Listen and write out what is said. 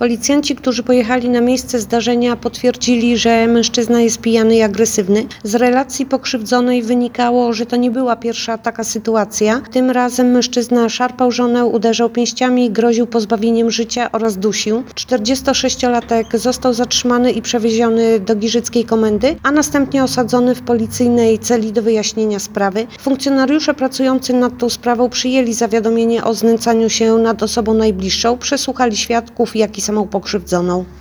Policjanci, którzy pojechali na miejsce zdarzenia, potwierdzili, że mężczyzna jest pijany i agresywny. Z relacji pokrzywdzonej wynikało, że to nie była pierwsza taka sytuacja. Tym razem mężczyzna szarpał żonę, uderzał pięściami, groził pozbawieniem życia oraz dusił. 46-latek został zatrzymany i przewieziony do giżyckiej komendy, a następnie osadzony w policyjnej celi do wyjaśnienia sprawy. Funkcjonariusze pracujący nad tą sprawą przyjęli zawiadomienie o znęcaniu się nad osobą najbliższą, przesłuchali świadków, jak i samą pokrzywdzoną.